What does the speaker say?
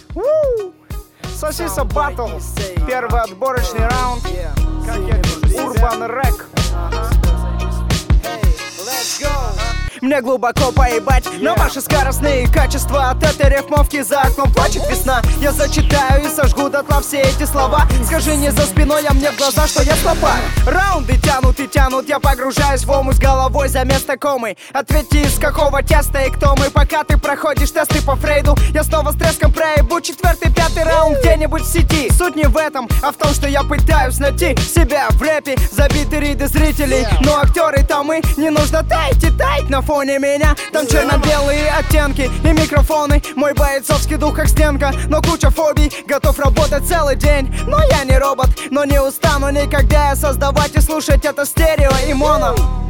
Сосиса Баттл. Первый отборочный раунд. Урбан Рэк. Мне глубоко поебать на ваши скоростные качества. От этой рифмовки за окном плачет весна. Я зачитаю и сожгу дотла все эти слова. Скажи не за спиной, а мне в глаза, что я слабак. Раунды тянут и тянут, я погружаюсь в омут с головой за место комы. Ответьте, из какого теста и кто мы. Пока ты проходишь тесты по Фрейду, я снова с треском проебу четвертый, пятый раунд где-нибудь в сети. Суть не в этом, а в том, что я пытаюсь найти себя в рэпе. Забиты ряды зрителей, но актеры-то мы. Не нужно таять и таять на фоне меня. Там черно-белые оттенки и микрофоны. Мой бойцовский дух как стенка, но куча фобий. Готов работать целый день, но я не робот. Но не устану никогда я создавать и слушать это стерео и моно.